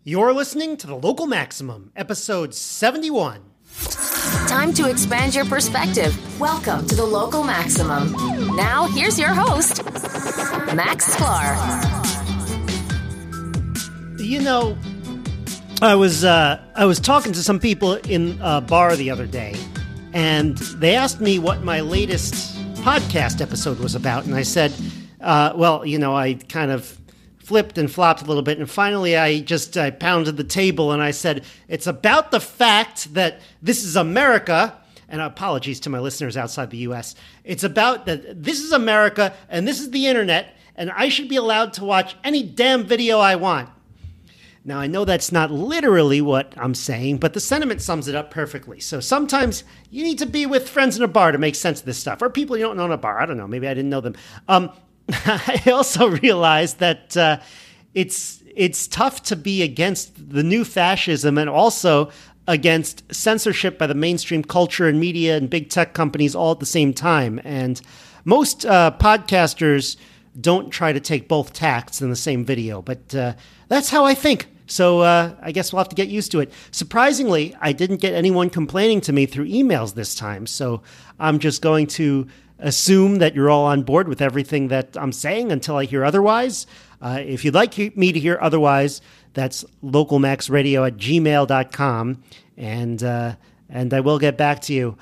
You're listening to The Local Maximum, episode 71. Time to expand your perspective. Welcome to The Local Maximum. Now, here's your host, Max Sklar. You know, I was talking to some people in a bar the other day, and they asked me what my latest podcast episode was about, and I said, I kind of flipped and flopped a little bit, and finally I pounded the table and I said, it's about the fact that this is America, and apologies to my listeners outside the U.S., it's about that this is America and this is the internet, and I should be allowed to watch any damn video I want. Now, I know that's not literally what I'm saying, but the sentiment sums it up perfectly. So sometimes you need to be with friends in a bar to make sense of this stuff, or people you don't know in a bar. I don't know, maybe I didn't know them. I also realized that it's tough to be against the new fascism and also against censorship by the mainstream culture and media and big tech companies all at the same time. And most podcasters don't try to take both tacts in the same video, but that's how I think. So I guess we'll have to get used to it. Surprisingly, I didn't get anyone complaining to me through emails this time, so I'm just going to assume that you're all on board with everything that I'm saying until I hear otherwise. If you'd like me to hear otherwise, that's localmaxradio@gmail.com, and I will get back to you.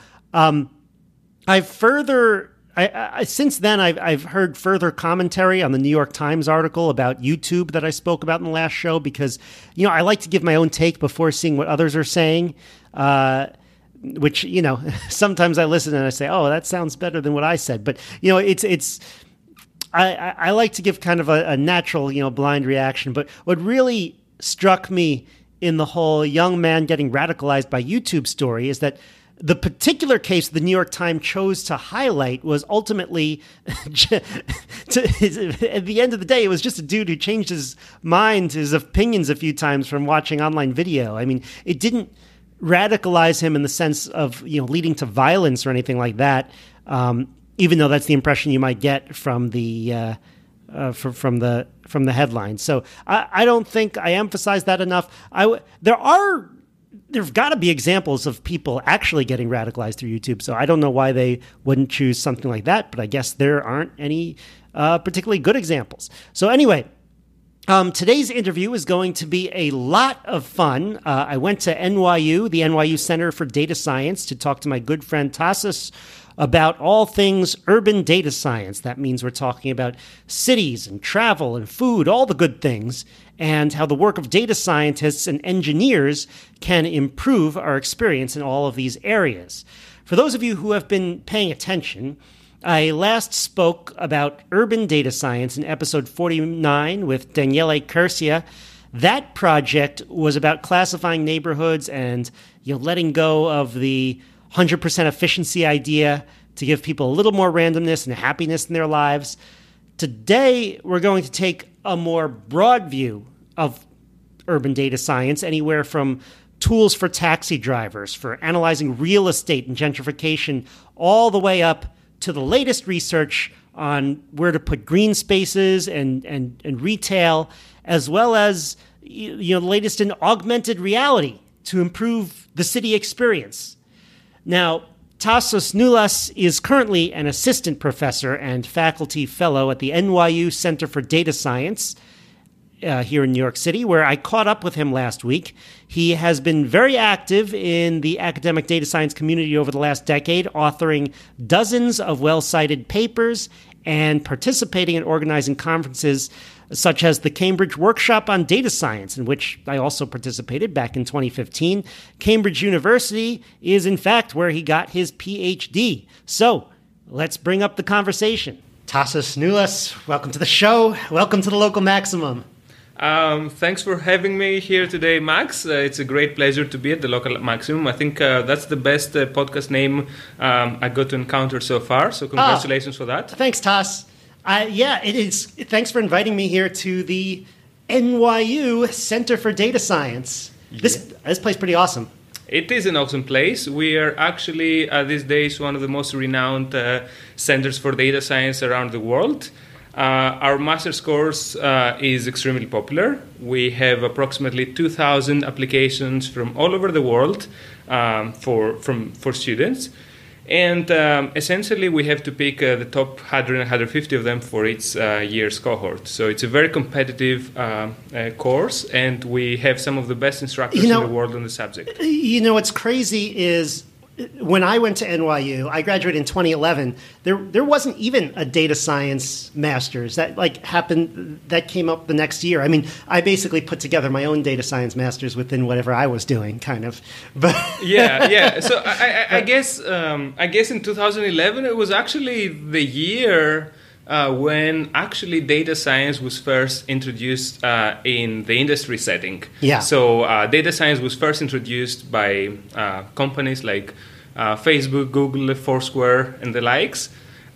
Since then, I've heard further commentary on the New York Times article about YouTube that I spoke about in the last show because, I like to give my own take before seeing what others are saying. Which, sometimes I listen and I say, oh, that sounds better than what I said. But, I like to give kind of a natural, blind reaction. But what really struck me in the whole young man getting radicalized by YouTube story is that the particular case the New York Times chose to highlight was ultimately, at the end of the day, it was just a dude who changed his mind, his opinions a few times from watching online video. I mean, it didn't radicalize him in the sense of leading to violence or anything like that, even though that's the impression you might get from the headline. So I don't think I emphasize that enough. There've got to be examples of people actually getting radicalized through YouTube. So I don't know why they wouldn't choose something like that, but I guess there aren't any particularly good examples. So anyway. Today's interview is going to be a lot of fun. I went to NYU, the NYU Center for Data Science, to talk to my good friend Tasos about all things urban data science. That means we're talking about cities and travel and food, all the good things, and how the work of data scientists and engineers can improve our experience in all of these areas. For those of you who have been paying attention, I last spoke about urban data science in episode 49 with Daniele Curcia. That project was about classifying neighborhoods and letting go of the 100% efficiency idea to give people a little more randomness and happiness in their lives. Today, we're going to take a more broad view of urban data science, anywhere from tools for taxi drivers, for analyzing real estate and gentrification, all the way up to the latest research on where to put green spaces and retail, as well as the latest in augmented reality to improve the city experience. Now, Tasos Noulas is currently an assistant professor and faculty fellow at the NYU Center for Data Science here in New York City, where I caught up with him last week. He has been very active in the academic data science community over the last decade, authoring dozens of well-cited papers and participating in organizing conferences such as the Cambridge Workshop on Data Science, in which I also participated back in 2015. Cambridge University is, in fact, where he got his PhD. So let's bring up the conversation. Tasos Noulas, welcome to the show. Welcome to the Local Maximum. Thanks for having me here today, Max. It's a great pleasure to be at the Local Maximum. I think that's the best podcast name I got to encounter so far, so congratulations for that. Thanks, Tas. Yeah, it is. Thanks for inviting me here to the NYU Center for Data Science. Yeah. This place is pretty awesome. It is an awesome place. We are actually, these days, one of the most renowned centers for data science around the world. Our master's course is extremely popular. We have approximately 2,000 applications from all over the world for students. And essentially, we have to pick the top 100 and 150 of them for each year's cohort. So it's a very competitive course, and we have some of the best instructors in the world on the subject. You know, what's crazy is when I went to NYU, I graduated in 2011. There wasn't even a data science master's that happened. That came up the next year. I mean, I basically put together my own data science master's within whatever I was doing, kind of. But yeah. So I guess in 2011 it was actually the year when actually data science was first introduced in the industry setting. Yeah. So data science was first introduced by companies like Facebook, Google, Foursquare, and the likes.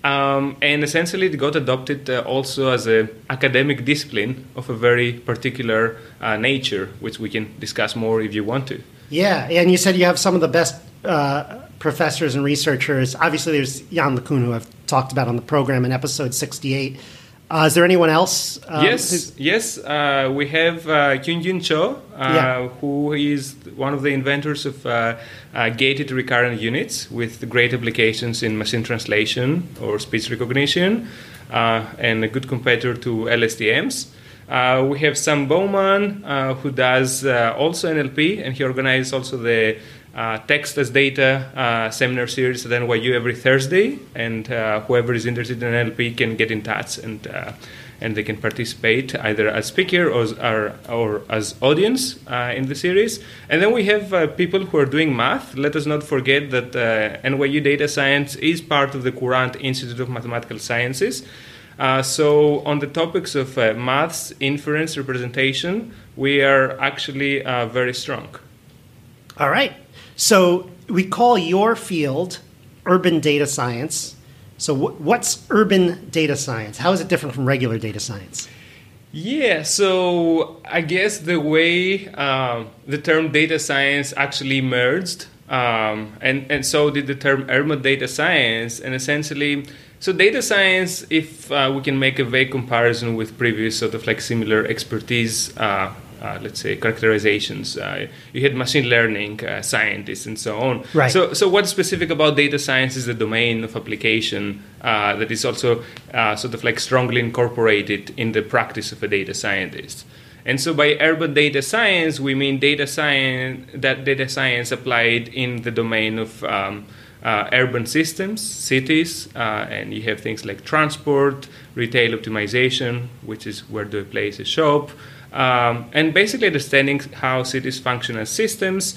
And essentially it got adopted also as an academic discipline of a very particular nature, which we can discuss more if you want to. Yeah, and you said you have some of the best professors and researchers. Obviously, there's Jan LeCun, who I've talked about on the program in episode 68. Is there anyone else? Yes. We have Kyung-Jin Cho, who is one of the inventors of gated recurrent units with great applications in machine translation or speech recognition, and a good competitor to LSTMs. We have Sam Bowman, who does also NLP, and he organizes also the text as data seminar series at NYU every Thursday, and whoever is interested in NLP can get in touch, and they can participate either as speaker or as audience in the series. And then we have people who are doing math. Let us not forget that NYU Data Science is part of the Courant Institute of Mathematical Sciences. So on the topics of maths, inference, representation, we are actually very strong. All right. So we call your field urban data science. So what's urban data science? How is it different from regular data science? Yeah, so I guess the way the term data science actually emerged, and so did the term urban data science, and essentially, so data science, if we can make a vague comparison with previous sort of like similar expertise, let's say characterizations, you had machine learning scientists and so on. Right. So what's specific about data science is the domain of application that is also sort of like strongly incorporated in the practice of a data scientist. And so by urban data science, we mean data science applied in the domain of urban systems, cities, and you have things like transport, retail optimization, which is where do I place a shop, and basically understanding how cities function as systems.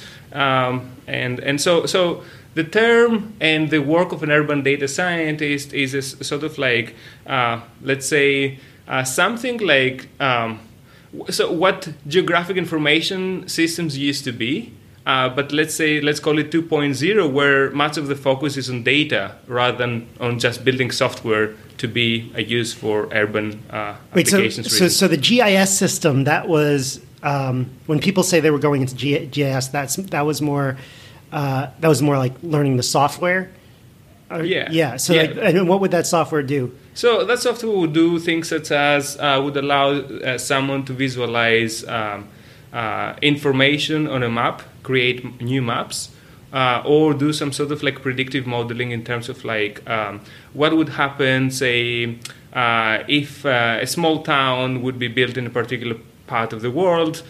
And so the term and the work of an urban data scientist is a sort of like, let's say, something like, so what geographic information systems used to be, but let's call it 2.0, where much of the focus is on data rather than on just building software to be a use for urban applications. So the GIS system, that was when people say they were going into GIS, that was more like learning the software. Yeah. So and what would that software do? So that software would do things such as would allow someone to visualize information on a map, create new maps, or do some sort of like predictive modeling in terms of like what would happen, say, if a small town would be built in a particular part of the world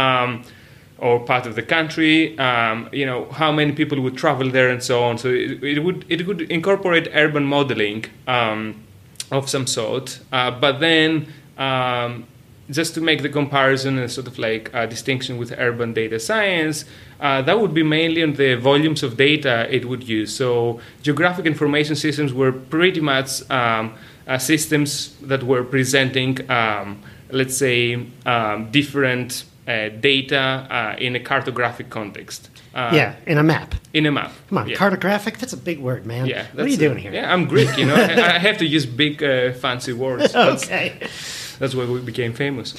or part of the country, how many people would travel there and so on. So it would incorporate urban modeling of some sort, but then just to make the comparison and sort of like a distinction with urban data science, that would be mainly on the volumes of data it would use. So geographic information systems were pretty much systems that were presenting, let's say, different data in a cartographic context. In a map. In a map. Come on, cartographic? That's a big word, man. Yeah, what are you doing here? Yeah, I'm Greek, I have to use big, fancy words. Okay. That's why we became famous.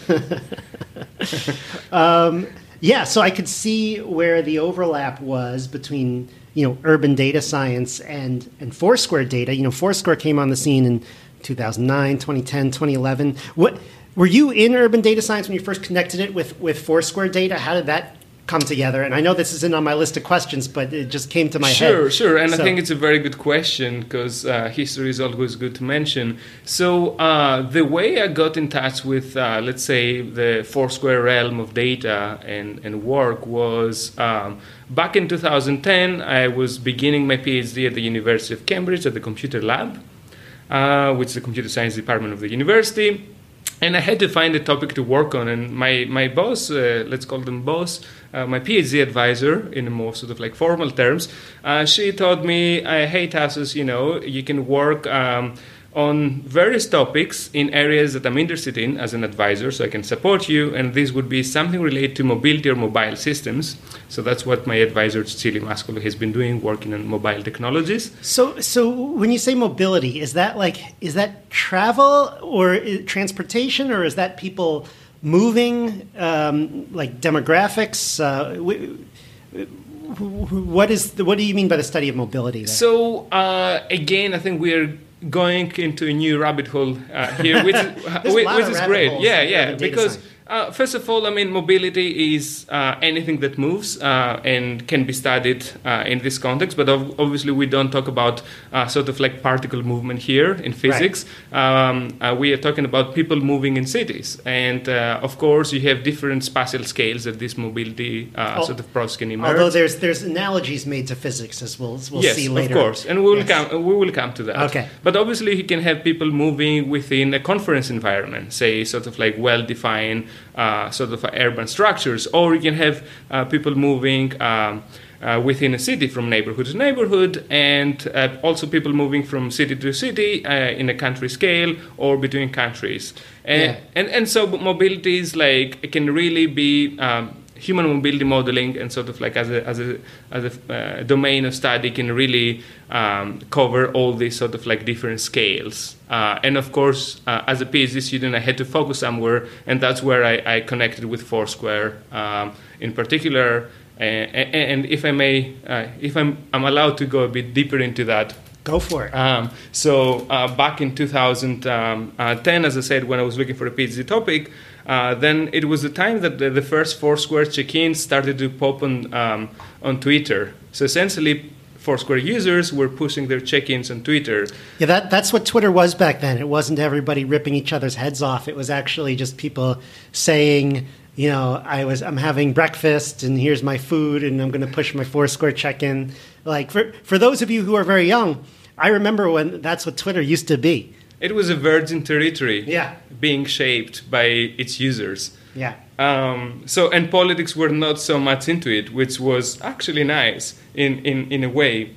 So I could see where the overlap was between, urban data science and Foursquare data. Foursquare came on the scene in 2009, 2010, 2011. What were you in urban data science when you first connected it with Foursquare data? How did that come together? And I know this isn't on my list of questions, but it just came to my head. Sure. And I think it's a very good question because history is always good to mention. So the way I got in touch with, let's say, the Foursquare realm of data and work was back in 2010, I was beginning my PhD at the University of Cambridge at the Computer Lab, which is the computer science department of the university. And I had to find a topic to work on. And my boss, let's call them boss, my PhD advisor, in more sort of like formal terms, she told me, hey, Tassos, you can work on various topics in areas that I'm interested in as an advisor, so I can support you. And this would be something related to mobility or mobile systems. So that's what my advisor, Cecilia Mascolo, has been doing, working on mobile technologies. So when you say mobility, is that travel or transportation, or is that people moving, like demographics? What do you mean by the study of mobility there? So again, I think we're going into a new rabbit hole here, which is great. Yeah, because first of all, I mean, mobility is anything that moves and can be studied in this context. But obviously, we don't talk about sort of like particle movement here in physics. Right. We are talking about people moving in cities. And of course, you have different spatial scales that this mobility sort of process can emerge. Although there's analogies made to physics, as we'll see later. Yes, of course. And we will come to that. Okay. But obviously, you can have people moving within a conference environment, say sort of like well-defined sort of urban structures, or you can have people moving within a city from neighborhood to neighborhood, and also people moving from city to city in a country scale or between countries. And so mobility is like, it can really be human mobility modeling, and sort of like as a domain of study can really cover all these sort of like different scales. And of course, as a PhD student, I had to focus somewhere, and that's where I connected with Foursquare in particular. And if I may, if I'm allowed to go a bit deeper into that. Go for it. So back in 2010, as I said, when I was looking for a PhD topic, then it was the time that the first Foursquare check-ins started to pop on Twitter. So essentially, Foursquare users were pushing their check-ins on Twitter. Yeah, that's what Twitter was back then. It wasn't everybody ripping each other's heads off. It was actually just people saying, I'm having breakfast and here's my food and I'm going to push my Foursquare check-in. Like for those of you who are very young, I remember when that's what Twitter used to be. It was a virgin territory, yeah, being shaped by its users. Yeah. And politics were not so much into it, which was actually nice in a way.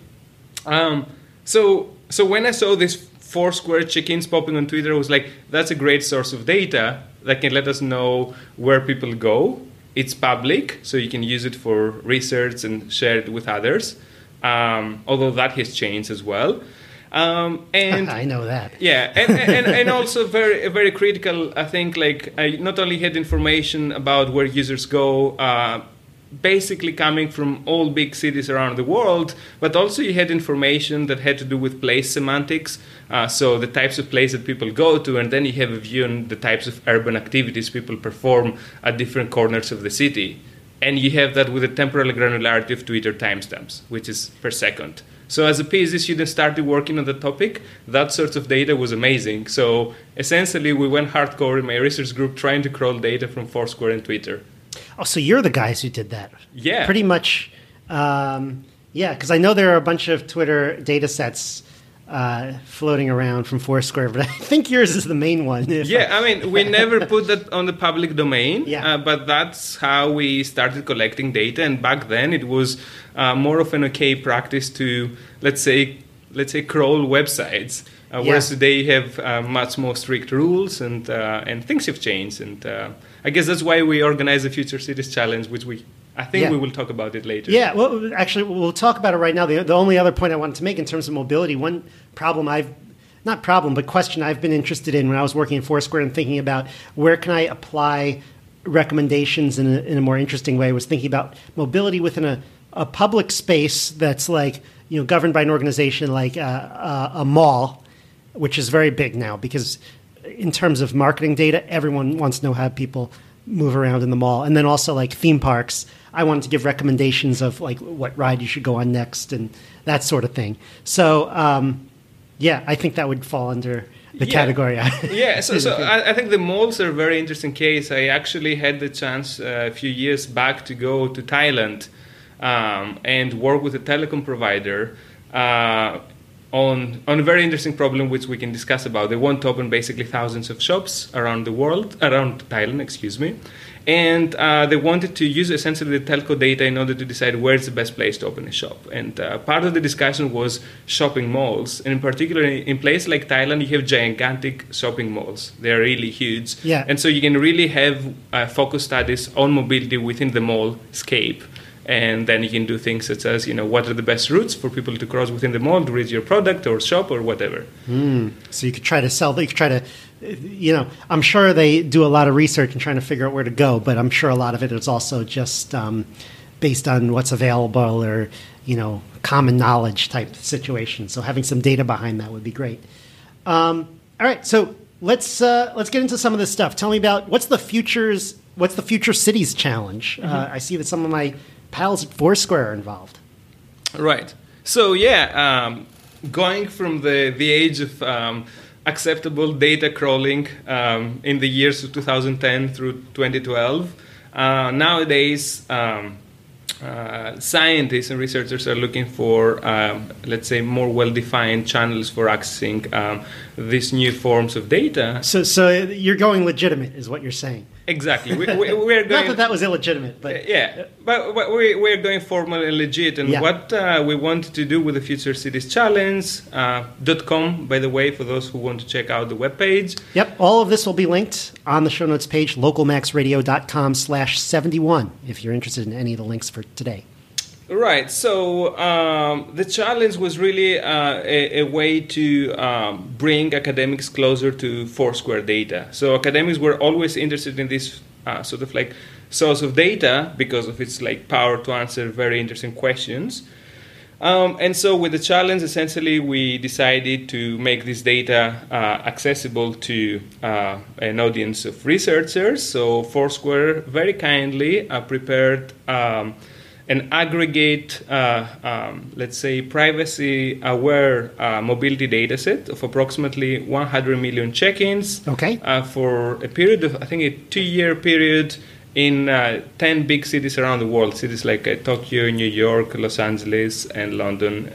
So when I saw this Foursquare check-ins popping on Twitter, I was like, that's a great source of data that can let us know where people go. It's public, so you can use it for research and share it with others. Although that has changed as well. And I know that. Yeah, and also very very critical. I think I not only had information about where users go, basically coming from all big cities around the world, but also you had information that had to do with place semantics. So the types of places that people go to, and then you have a view on the types of urban activities people perform at different corners of the city. And you have that with the temporal granularity of Twitter timestamps, which is per second. So as a PhD student started working on the topic, that sort of data was amazing. So essentially, we went hardcore in my research group trying to crawl data from Foursquare and Twitter. Oh, so you're the guys who did that. Yeah. Pretty much, because I know there are a bunch of Twitter data sets floating around from Foursquare, but I think yours is the main one. We never put that on the public domain, but that's how we started collecting data. And back then, it was more of an okay practice to, let's say crawl websites. Whereas today you have much more strict rules, and things have changed. And I guess that's why we organize the Future Cities Challenge, which I think we will talk about it later. Yeah, well, actually, we'll talk about it right now. The only other point I wanted to make in terms of mobility, one question I've been interested in when I was working in Foursquare and thinking about where can I apply recommendations in a more interesting way was thinking about mobility within a public space that's governed by an organization like a mall, which is very big now because in terms of marketing data, everyone wants to know how people move around in the mall. And then also like theme parks, I wanted to give recommendations of like what ride you should go on next and that sort of thing. So, I think that would fall under the category. Yeah, so I think the malls are a very interesting case. I actually had the chance a few years back to go to Thailand and work with a telecom provider on a very interesting problem which we can discuss about. They want to open basically thousands of shops around Thailand, excuse me. And they wanted to use essentially the telco data in order to decide where's the best place to open a shop. And part of the discussion was shopping malls. And in particular, in places like Thailand, you have gigantic shopping malls. They're really huge. Yeah. And so you can really have focus studies on mobility within the mall scape. And then you can do things such as, what are the best routes for people to cross within the mall to reach your product or shop or whatever. So you could try to sell, you could try to, I'm sure they do a lot of research and trying to figure out where to go, but I'm sure a lot of it is also just based on what's available or, common knowledge type situation. So having some data behind that would be great. All right, so let's get into some of this stuff. Tell me about what's the Future Cities Challenge? I see that some of my pals at Foursquare are involved. Right. So going from the age of acceptable data crawling in the years of 2010 through 2012, nowadays scientists and researchers are looking for, let's say, more well-defined channels for accessing these new forms of data. So you're going legitimate, is what you're saying. Exactly. We're going. Not that was illegitimate, but but we're going formal and legit. And what we want to do with the Future Cities Challenge .com, by the way, for those who want to check out the webpage. Yep, all of this will be linked on the show notes page, localmaxradio.com/71, if you're interested in any of the links for today. Right. So the challenge was really a way to bring academics closer to Foursquare data. So academics were always interested in this sort of like source of data because of its like power to answer very interesting questions. And so with the challenge, essentially, we decided to make this data accessible to an audience of researchers. So Foursquare very kindly prepared an aggregate, let's say, privacy-aware mobility dataset of approximately 100 million check-ins for a period of, I think, a 2-year period in 10 big cities around the world, cities like Tokyo, New York, Los Angeles, and London.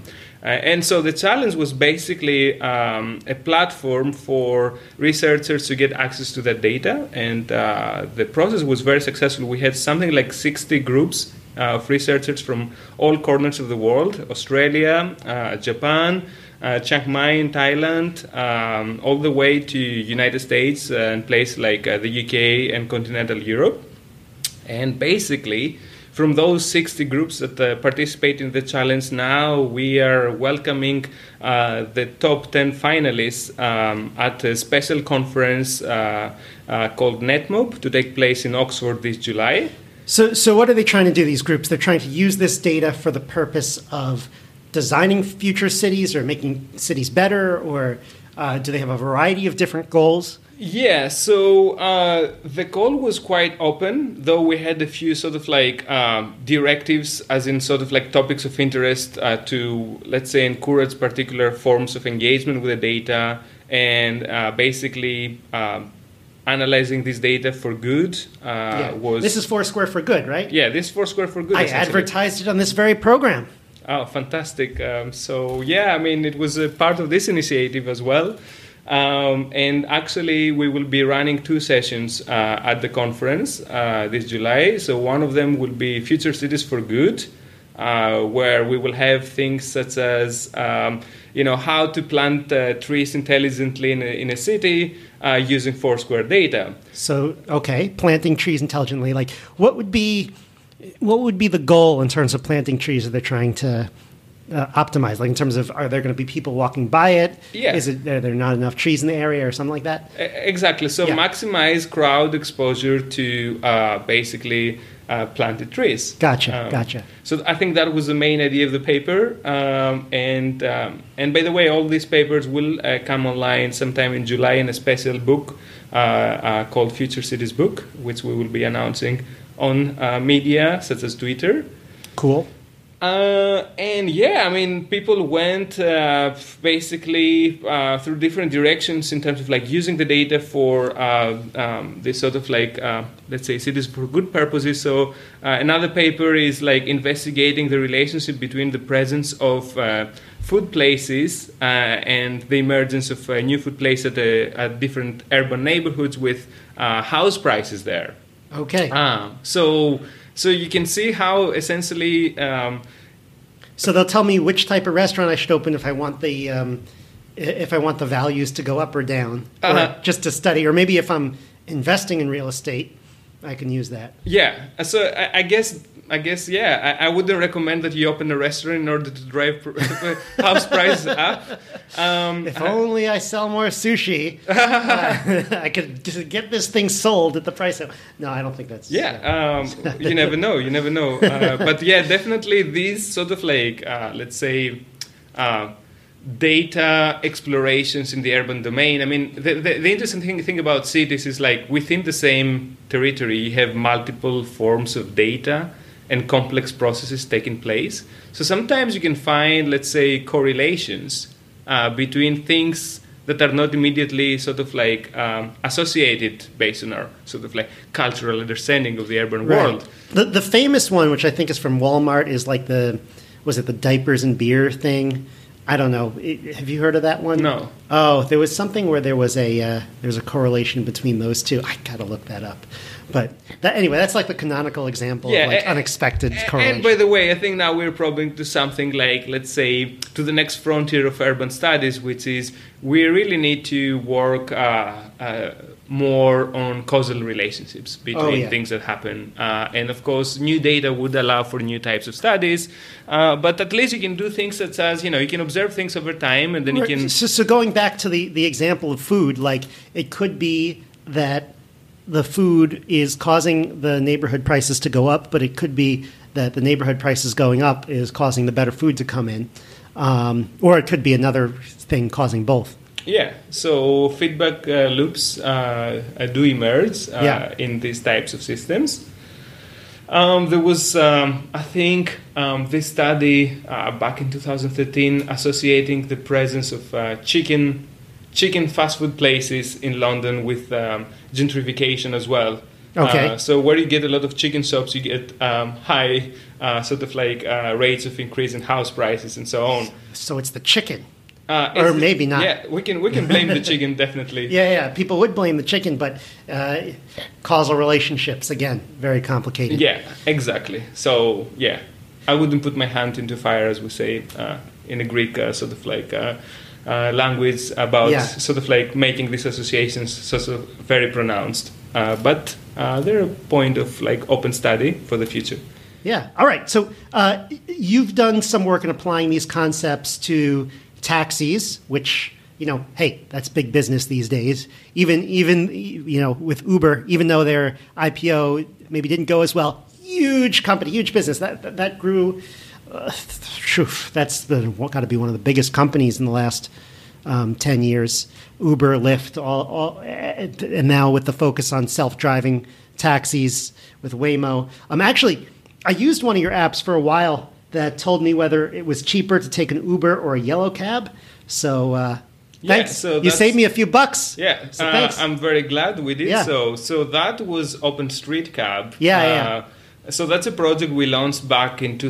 And so the challenge was basically a platform for researchers to get access to that data. And the process was very successful. We had something like 60 groups of researchers from all corners of the world, Australia, Japan, Chiang Mai in Thailand, all the way to United States and places like the UK and continental Europe. And basically, from those 60 groups that participate in the challenge now, we are welcoming the top 10 finalists at a special conference called NetMob to take place in Oxford this July. So what are they trying to do, these groups? They're trying to use this data for the purpose of designing future cities or making cities better, or do they have a variety of different goals? Yeah, so the goal was quite open, though we had a few sort of like directives, as in sort of like topics of interest to, let's say, encourage particular forms of engagement with the data and basically analyzing this data for good was... This is Foursquare for Good, right? Yeah, this is Foursquare for Good. I advertised it on this very program. Oh, fantastic. So, yeah, I mean, it was a part of this initiative as well. And actually, we will be running 2 sessions at the conference this July. So one of them will be Future Cities for Good, where we will have things such as, how to plant trees intelligently in a city using Foursquare data. So, planting trees intelligently. Like, what would be the goal in terms of planting trees that they're trying to optimize? Like in terms of, are there going to be people walking by it? Yeah. Are there not enough trees in the area or something like that? Exactly. So maximize crowd exposure to basically planted trees. Gotcha. So I think that was the main idea of the paper. And by the way, all these papers will come online sometime in July in a special book called Future Cities Book, which we will be announcing on media such as Twitter. Cool. And yeah, I mean, people went basically through different directions in terms of like using the data for this sort of like, let's say, cities for good purposes. So another paper is like investigating the relationship between the presence of food places and the emergence of new food places at different urban neighborhoods with house prices there. Okay. So you can see how essentially. So they'll tell me which type of restaurant I should open if I want the values to go up or down, or just to study, or maybe if I'm investing in real estate, I can use that. Yeah. So I guess yeah. I wouldn't recommend that you open a restaurant in order to drive house prices up. If only I sell more sushi, I could just get this thing sold at the price of. No, I don't think that's. Yeah, you never know. But yeah, definitely these sort of like let's say data explorations in the urban domain. I mean, the interesting thing about cities is like within the same territory, you have multiple forms of data and complex processes taking place. So sometimes you can find, let's say, correlations between things that are not immediately sort of like associated based on our sort of like cultural understanding of the urban world. The famous one, which I think is from Walmart, is like the diapers and beer thing? I don't know. Have you heard of that one? No. Oh, there was something where there's a correlation between those two. I gotta look that up. But anyway, that's like the canonical example of like unexpected correlation. And by the way, I think now we're probing to something like, let's say, to the next frontier of urban studies, which is we really need to work more on causal relationships between things that happen. And of course, new data would allow for new types of studies. But at least you can do things such as, you can observe things over time and then you can... So going back to the example of food, like it could be that the food is causing the neighborhood prices to go up, but it could be that the neighborhood prices going up is causing the better food to come in. Or it could be another thing causing both. Yeah, so feedback loops do emerge in these types of systems. There was, I think, this study back in 2013 associating the presence of chicken fast food places in London with gentrification as well. Okay. So where you get a lot of chicken shops, you get high sort of like rates of increase in house prices and so on. So it's the chicken. Or maybe not. Yeah, we can blame the chicken, definitely. Yeah. People would blame the chicken, but causal relationships, again, very complicated. Yeah, exactly. So, yeah, I wouldn't put my hand into fire, as we say in a Greek sort of like language about sort of like making these associations sort of very pronounced. But they're a point of like open study for the future. Yeah. All right. So you've done some work in applying these concepts to taxis, which, hey, that's big business these days. Even with Uber, even though their IPO maybe didn't go as well, huge company, huge business. That grew. That's got to be one of the biggest companies in the last 10 years. Uber, Lyft, all, and now with the focus on self-driving taxis with Waymo. I used one of your apps for a while that told me whether it was cheaper to take an Uber or a yellow cab. So thanks. So you saved me a few bucks. Yeah, so thanks. I'm very glad we did so. So that was OpenStreetCab. Yeah. So that's a project we launched back in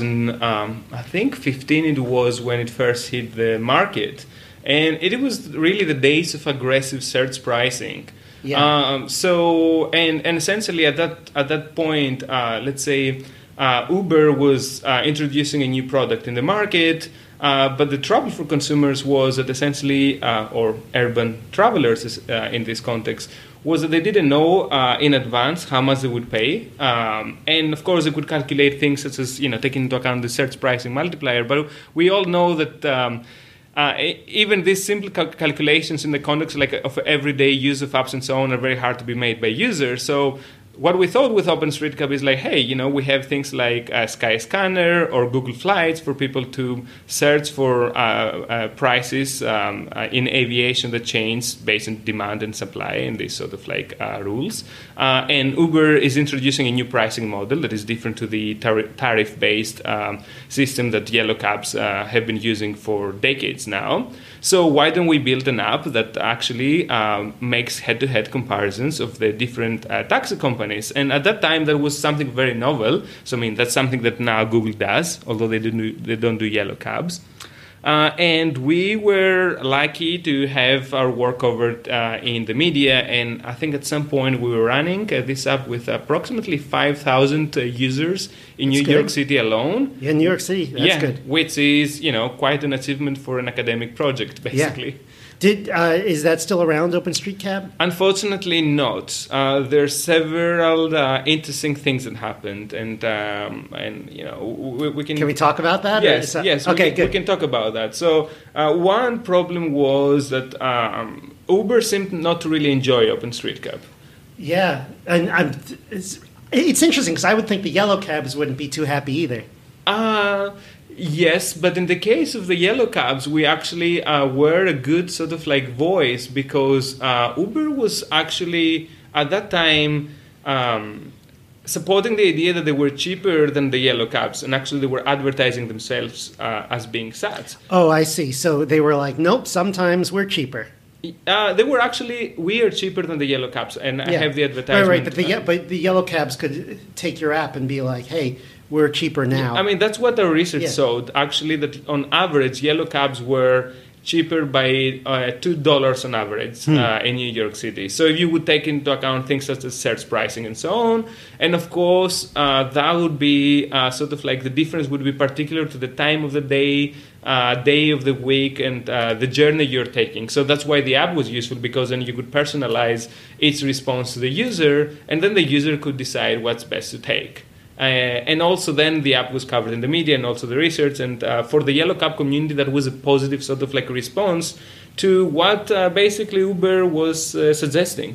2015 it was when it first hit the market. And it was really the days of aggressive search pricing. Yeah. And essentially at that point, let's say Uber was introducing a new product in the market, but the trouble for consumers was that essentially, or urban travelers in this context, was that they didn't know in advance how much they would pay. And of course, they could calculate things such as, taking into account the search pricing multiplier. But we all know that even these simple calculations in the context of everyday use of apps and so on are very hard to be made by users. So what we thought with OpenStreetCap is like, hey, we have things like Skyscanner or Google Flights for people to search for prices in aviation that change based on demand and supply and these sort of like rules. And Uber is introducing a new pricing model that is different to the tariff-based system that yellow cabs have been using for decades now. So why don't we build an app that actually makes head-to-head comparisons of the different taxi companies? And at that time, that was something very novel. So that's something that now Google does, although they don't do yellow cabs. And we were lucky to have our work covered in the media. And I think at some point we were running this app with approximately 5,000 users in New York City alone. Yeah, New York City. That's good. Which is, quite an achievement for an academic project, basically. Yeah. Is that still around, OpenStreetCap? Unfortunately, not. There's several interesting things that happened, and we can. Can we talk about that? Yes. Okay, good. We can talk about that. So one problem was that Uber seemed not to really enjoy OpenStreetCap. Yeah, and it's interesting because I would think the yellow cabs wouldn't be too happy either. Yes, but in the case of the yellow cabs, we actually were a good sort of like voice because Uber was actually at that time supporting the idea that they were cheaper than the yellow cabs, and actually they were advertising themselves as being such. Oh, I see. So they were like, nope, sometimes we're cheaper. They were actually, we are cheaper than the yellow cabs, and I have the advertisement. Right, but the yellow cabs could take your app and be like, hey, we're cheaper now. That's what our research showed, actually, that on average, yellow cabs were cheaper by $2 on average in New York City. So if you would take into account things such as search pricing and so on, and of course, that would be sort of like the difference would be particular to the time of the day, day of the week, and the journey you're taking. So that's why the app was useful, because then you could personalize its response to the user, and then the user could decide what's best to take. And also then the app was covered in the media and also the research. And for the yellow cab community, that was a positive sort of like response to what basically Uber was suggesting.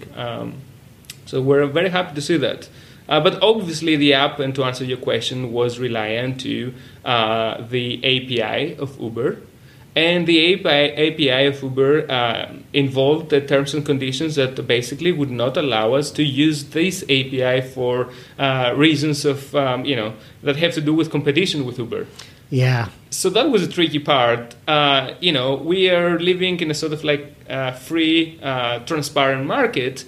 So we're very happy to see that. But obviously the app, and to answer your question, was reliant to the API of Uber. And the API of Uber involved the terms and conditions that basically would not allow us to use this API for reasons of, that have to do with competition with Uber. Yeah. So that was a tricky part. We are living in a sort of like free, transparent market.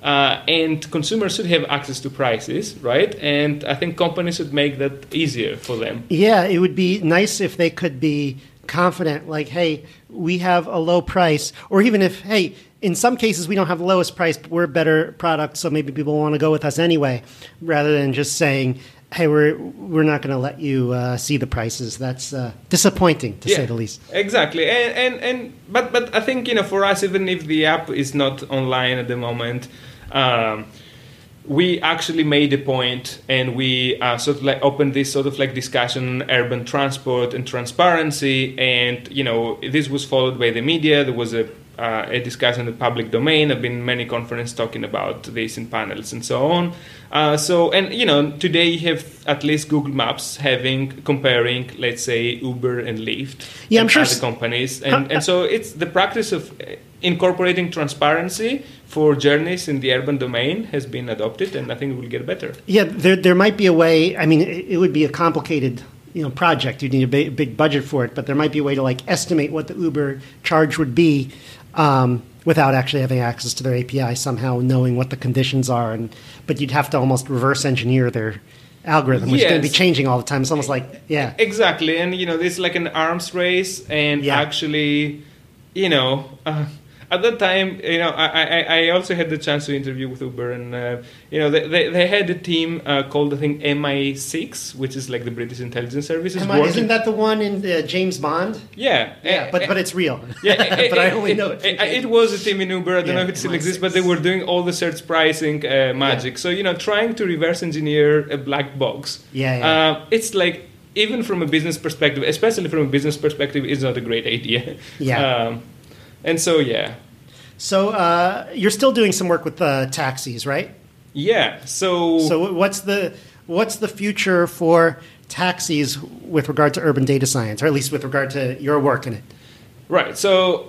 And consumers should have access to prices, right? And I think companies should make that easier for them. Yeah, it would be nice if they could be confident, like, hey, we have a low price, or even if, hey, in some cases we don't have the lowest price, but we're a better product, so maybe people want to go with us anyway, rather than just saying, hey, we're not going to let you see the prices. That's disappointing, to say the least. Exactly, but I think for us, even if the app is not online at the moment, we actually made a point, and we sort of like opened this sort of like discussion on urban transport and transparency, and this was followed by the media. There was a discussion in the public domain. I've been in many conferences talking about this in panels and so on. Today you have at least Google Maps comparing, let's say, Uber and Lyft, I'm sure other companies, and so it's the practice of incorporating transparency for journeys in the urban domain has been adopted, and I think it will get better. Yeah, there might be a way. I mean, it would be a complicated project. You'd need a big budget for it, but there might be a way to like estimate what the Uber charge would be without actually having access to their API, somehow knowing what the conditions are. But you'd have to almost reverse engineer their algorithm, which is going to be changing all the time. It's almost like, Exactly. And, this is like an arms race, and actually, at that time, I also had the chance to interview with Uber, and they had a team called, I think, MI6, which is like the British intelligence services. Isn't that the one in James Bond? Yeah, but it's real. Yeah, but I only know it was a team in Uber. I don't know if it still exists, but they were doing all the search pricing magic. So trying to reverse engineer a black box. It's like, even from a business perspective, especially from a business perspective, is not a great idea. So you're still doing some work with taxis, right? Yeah. So what's the future for taxis with regard to urban data science, or at least with regard to your work in it? Right. So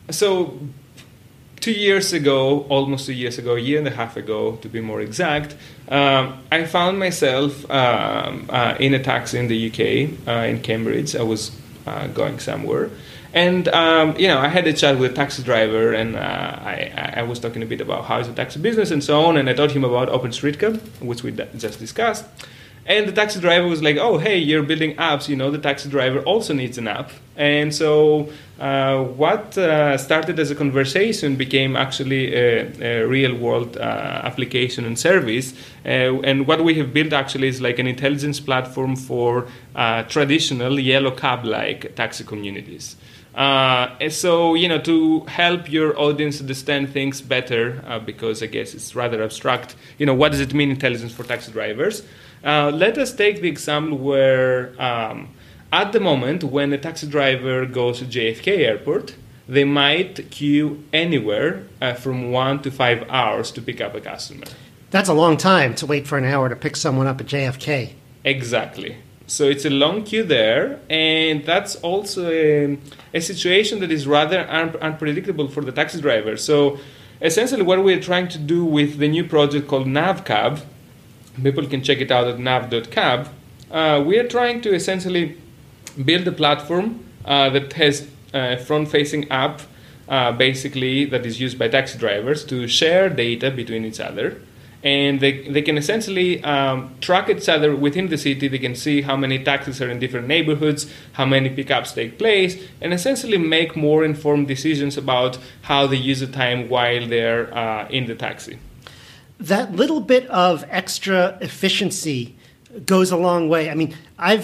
2 years ago, almost 2 years ago, a year and a half ago, to be more exact, I found myself in a taxi in the UK, in Cambridge. I was going somewhere. And, I had a chat with a taxi driver, and I was talking a bit about how is the taxi business and so on, and I told him about OpenStreetCab, which we just discussed. And the taxi driver was like, oh, hey, you're building apps. The taxi driver also needs an app. And so what started as a conversation became actually a real-world application and service. And what we have built actually is like an intelligence platform for traditional yellow cab-like taxi communities. And so, to help your audience understand things better, because I guess it's rather abstract, what does it mean, intelligence for taxi drivers? Let us take the example where, at the moment, when a taxi driver goes to JFK Airport, they might queue anywhere from 1 to 5 hours to pick up a customer. That's a long time to wait for an hour to pick someone up at JFK. Exactly. So it's a long queue there, and that's also a situation that is rather unpredictable for the taxi driver. So essentially what we're trying to do with the new project called NavCab, people can check it out at nav.cab, we are trying to essentially build a platform that has a front-facing app, basically, that is used by taxi drivers to share data between each other. And they can essentially track each other within the city. They can see how many taxis are in different neighborhoods, how many pickups take place, and essentially make more informed decisions about how they use the time while they're in the taxi. That little bit of extra efficiency goes a long way. I mean, I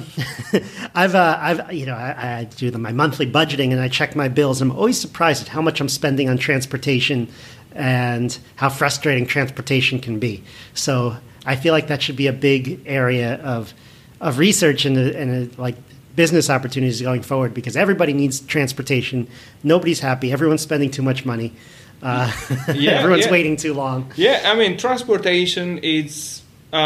do my monthly budgeting and I check my bills. I'm always surprised at how much I'm spending on transportation and how frustrating transportation can be. So I feel like that should be a big area of research and like business opportunities going forward, because everybody needs transportation. Nobody's happy. Everyone's spending too much money. Everyone's waiting too long. Yeah, I mean, transportation is.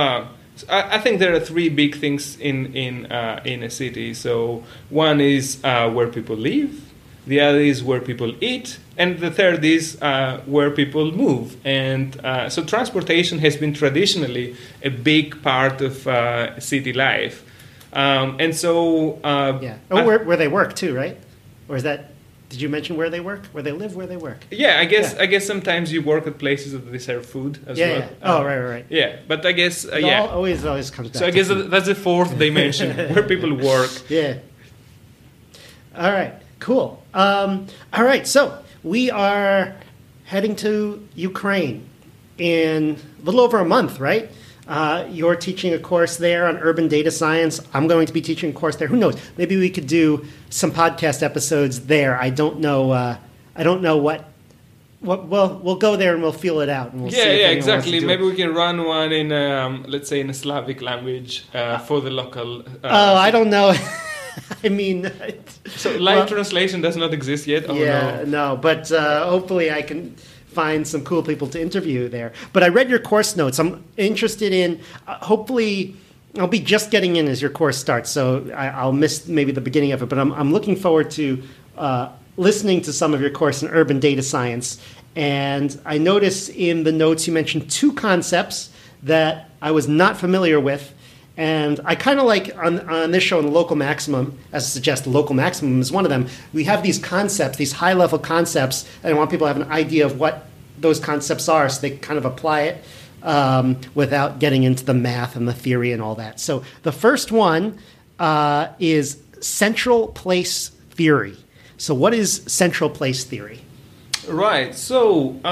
I think there are three big things in a city. So one is where people live. The other is where people eat, and the third is where people move. And so transportation has been traditionally a big part of city life. And so... where they work too, right? Or is that... Did you mention where they work? Where they live, where they work? Yeah, I guess sometimes you work at places that they serve food as well. Yeah. Oh, right. Yeah, but I guess... Always comes back so I guess that's the fourth dimension, where people work. Yeah. All right. Cool. All right, so we are heading to Ukraine in a little over a month, right? You're teaching a course there on urban data science. I'm going to be teaching a course there. Who knows? Maybe we could do some podcast episodes there. I don't know what. Well, we'll go there and we'll feel it out. And we'll see if exactly. Maybe we can run one in, let's say, in a Slavic language for the local. I don't know. I mean, so live translation does not exist yet. No. But hopefully I can find some cool people to interview there. But I read your course notes. I'm interested in. Hopefully, I'll be just getting in as your course starts, so I'll miss maybe the beginning of it. But I'm looking forward to listening to some of your course in urban data science. And I noticed in the notes you mentioned two concepts that I was not familiar with. And I kind of like on this show, on the Local Maximum, as I suggest, the Local Maximum is one of them. We have these concepts, these high-level concepts, and I want people to have an idea of what those concepts are so they kind of apply it without getting into the math and the theory and all that. So the first one is central place theory. So what is central place theory? Right. So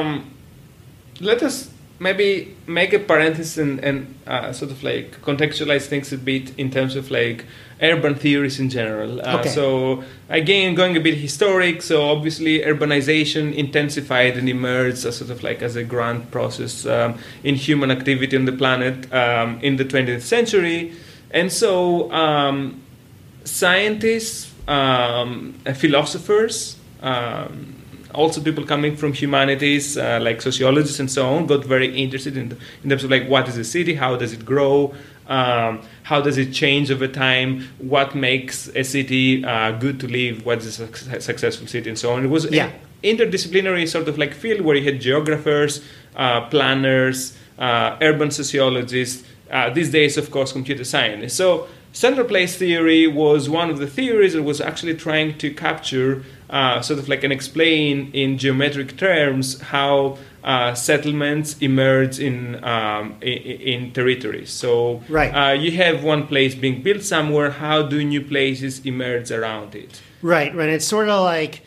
let us maybe make a parenthesis and sort of like contextualize things a bit in terms of like urban theories in general. Okay. So again, going a bit historic, so obviously urbanization intensified and emerged as sort of like as a grand process in human activity on the planet in the 20th century. And so scientists, philosophers, also people coming from humanities, like sociologists and so on, got very interested in terms of like what is a city, how does it grow, how does it change over time, what makes a city good to live, what is a successful city, and so on. It was an interdisciplinary sort of like field where you had geographers, planners, urban sociologists, these days, of course, computer scientists. So central place theory was one of the theories that was actually trying to capture sort of like and explain in geometric terms how settlements emerge in territories. So you have one place being built somewhere. How do new places emerge around it? Right. It's sort of like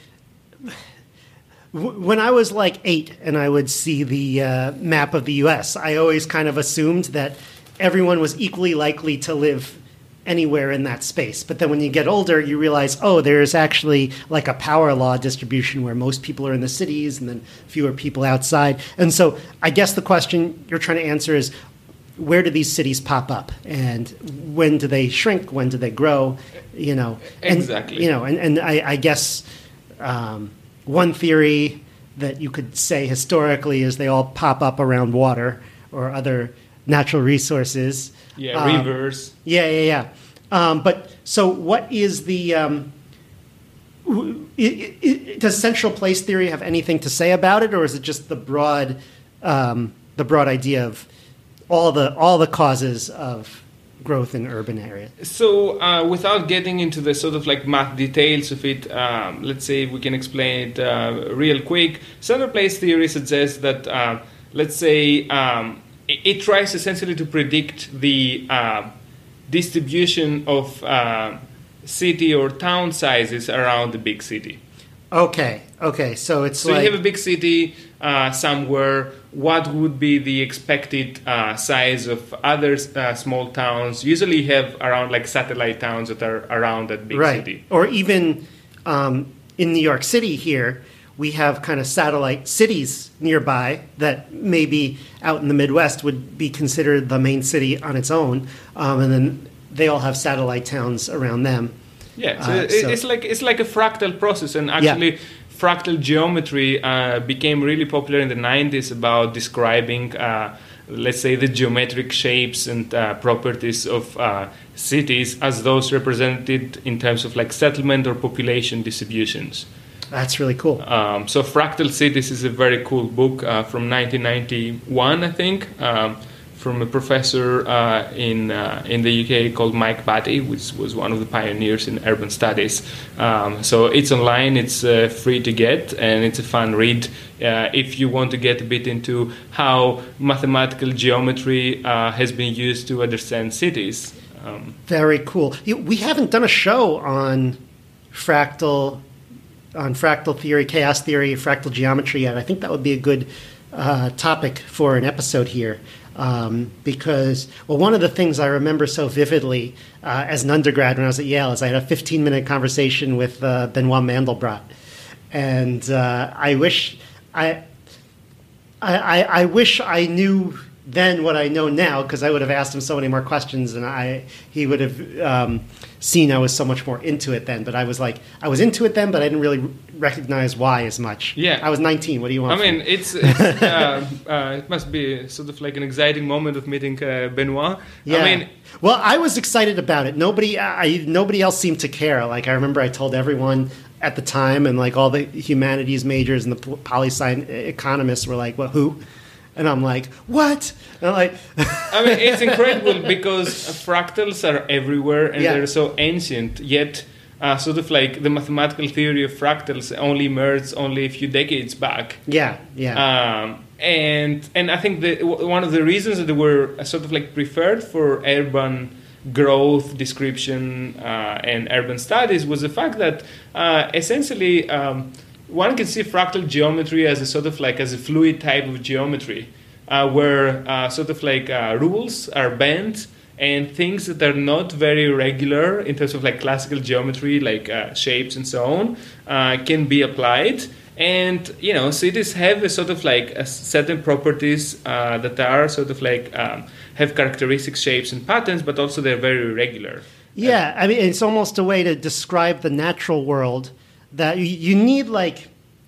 when I was like 8 and I would see the map of the U.S., I always kind of assumed that everyone was equally likely to live anywhere in that space. But then when you get older, you realize, there's actually like a power law distribution where most people are in the cities and then fewer people outside. And so I guess the question you're trying to answer is, where do these cities pop up? And when do they shrink? When do they grow? Exactly. And I guess one theory that you could say historically is they all pop up around water or other natural resources. Rivers. But so what is the... does central place theory have anything to say about it, or is it just the broad idea of all the causes of growth in urban areas? So without getting into the sort of like math details of it, let's say we can explain it real quick. Central place theory suggests that, let's say, it tries essentially to predict the distribution of city or town sizes around the big city. Okay. So it's you have a big city somewhere. What would be the expected size of other small towns? Usually you have around like satellite towns that are around that big city. Or even in New York City here, we have kind of satellite cities nearby that maybe out in the Midwest would be considered the main city on its own, and then they all have satellite towns around them. Yeah, it's like a fractal process, and actually fractal geometry became really popular in the 90s about describing, let's say, the geometric shapes and properties of cities as those represented in terms of like settlement or population distributions. That's really cool. So Fractal Cities is a very cool book from 1991, I think, from a professor in the UK called Mike Batty, which was one of the pioneers in urban studies. So it's online, it's free to get, and it's a fun read if you want to get a bit into how mathematical geometry has been used to understand cities. Very cool. We haven't done a show on fractal theory, chaos theory, fractal geometry yet. I think that would be a good topic for an episode here. Because one of the things I remember so vividly as an undergrad when I was at Yale is I had a 15-minute conversation with Benoit Mandelbrot. And I wish I knew then what I know now, because I would have asked him so many more questions, and he would have seen I was so much more into it then. But I was into it then, but I didn't really recognize why as much. Yeah, I was 19. What do you want? I mean, it's it must be sort of like an exciting moment of meeting Benoit. Yeah. I mean, well, I was excited about it. Nobody else seemed to care. Like, I remember I told everyone at the time, and like all the humanities majors and the poli-sci economists were like, "Well, who?" And I'm like, what? And I'm like, I mean, it's incredible because fractals are everywhere and they're so ancient, yet sort of like the mathematical theory of fractals only emerged only a few decades back. Yeah. And I think one of the reasons that they were sort of like preferred for urban growth description and urban studies was the fact that essentially one can see fractal geometry as a sort of like as a fluid type of geometry, where sort of like rules are bent and things that are not very regular in terms of like classical geometry, like shapes and so on, can be applied. And cities have a sort of like certain properties that are sort of like have characteristic shapes and patterns, but also they're very irregular. Yeah, I mean, it's almost a way to describe the natural world that you need like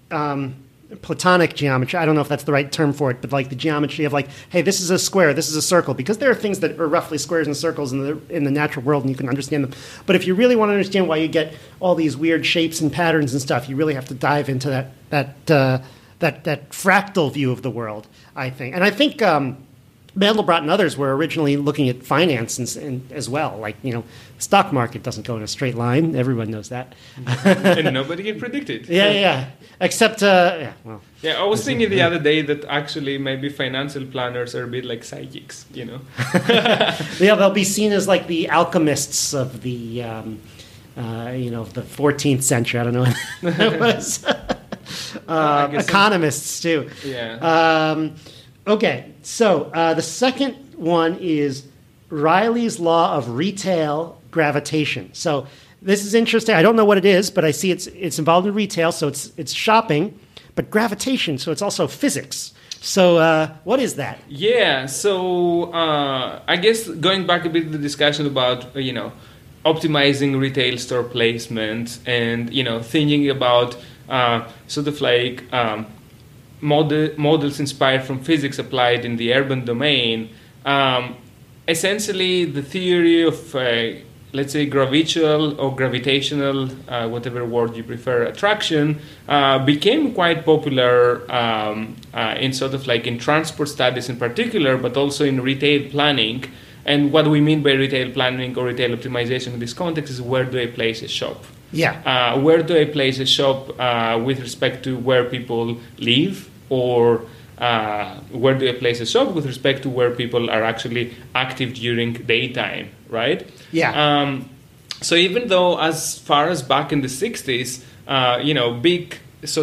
Platonic geometry. I don't know if that's the right term for it, but like the geometry of like, hey, this is a square, this is a circle, because there are things that are roughly squares and circles in the natural world, and you can understand them. But if you really want to understand why you get all these weird shapes and patterns and stuff, you really have to dive into that fractal view of the world, I think. And I think Mandelbrot and others were originally looking at finance and as well. Like, stock market doesn't go in a straight line. Everyone knows that. And nobody can predict it. Yeah. Except, I was thinking the other day that actually maybe financial planners are a bit like psychics, Yeah, they'll be seen as like the alchemists of the, the 14th century. I don't know what it was. Economists, too. Yeah. Okay, so the second one is Riley's law of retail gravitation. So this is interesting. I don't know what it is, but I see it's involved in retail, so it's shopping, but gravitation, so it's also physics. So what is that? Yeah, so I guess going back a bit to the discussion about, optimizing retail store placement and, thinking about sort of like models inspired from physics applied in the urban domain. Essentially, the theory of, let's say, gravitational, whatever word you prefer, attraction, became quite popular in sort of like in transport studies in particular, but also in retail planning. And what we mean by retail planning or retail optimization in this context is where do I place a shop? Yeah. Where do I place a shop with respect to where people live, or where do I place a shop with respect to where people are actually active during daytime, right? Yeah. So even though as far as back in the 60s, big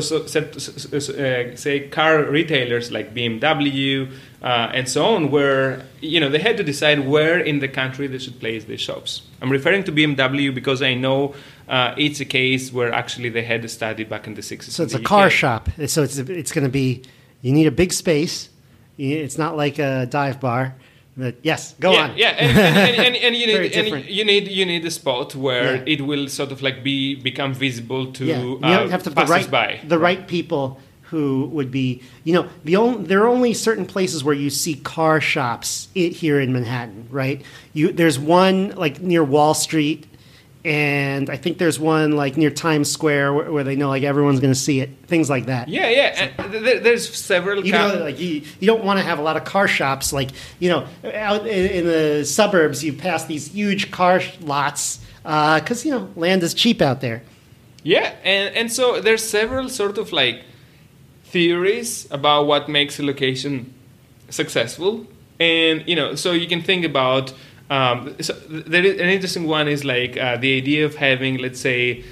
say car retailers like BMW and so on were, they had to decide where in the country they should place their shops. I'm referring to BMW because I know it's a case where actually they had a study back in the 60s. So it's a car shop. So it's going to be, you need a big space. It's not like a dive bar. But yes, go on. Yeah, and you need a spot where it will sort of like become visible to you have to passers-by. The right people who would be, there are only certain places where you see car shops here in Manhattan, right? There's one like near Wall Street, and I think there's one like near Times Square where they know like everyone's going to see it, things like that. Yeah. And there's several. You don't want to have a lot of car shops like out in the suburbs. You pass these huge car lots because land is cheap out there. Yeah, and so there's several sort of like theories about what makes a location successful, and so you can think about. So there is an interesting one is like the idea of having, let's say,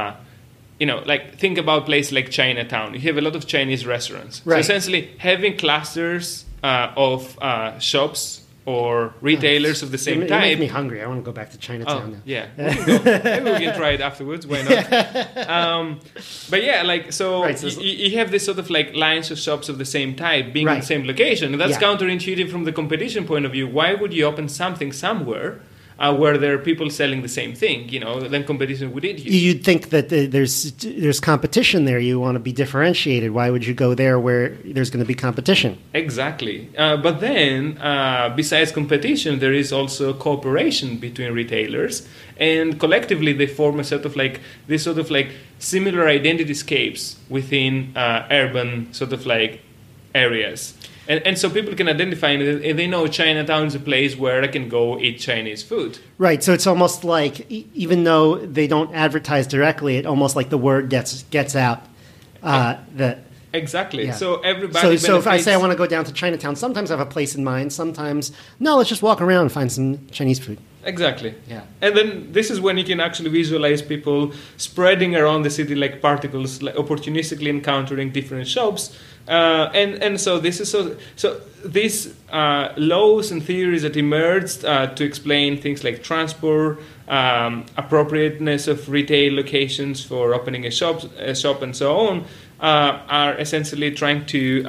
like think about places like Chinatown. You have a lot of Chinese restaurants. Right. So essentially having clusters of shops or retailers of the same type. You make me hungry. I want to go back to Chinatown now. Yeah. Maybe we can try it afterwards. Why not? But yeah, like, so you have this sort of like lines of shops of the same type being in the same location. And that's counterintuitive from the competition point of view. Why would you open something somewhere where there are people selling the same thing? Then competition would eat you. You'd think that there's competition there. You want to be differentiated. Why would you go there where there's going to be competition? Exactly. But then, besides competition, there is also cooperation between retailers, and collectively they form a sort of like similar identity scapes within urban sort of like areas. And so people can identify, and they know Chinatown is a place where I can go eat Chinese food. Right. So it's almost like, even though they don't advertise directly, it almost like the word gets out. Exactly. Yeah. So everybody. So if I say I want to go down to Chinatown, sometimes I have a place in mind. Sometimes no. Let's just walk around and find some Chinese food. Exactly. Yeah. And then this is when you can actually visualize people spreading around the city like particles, like opportunistically encountering different shops. And so this is so these laws and theories that emerged to explain things like transport, appropriateness of retail locations for opening a shop and so on, are essentially trying to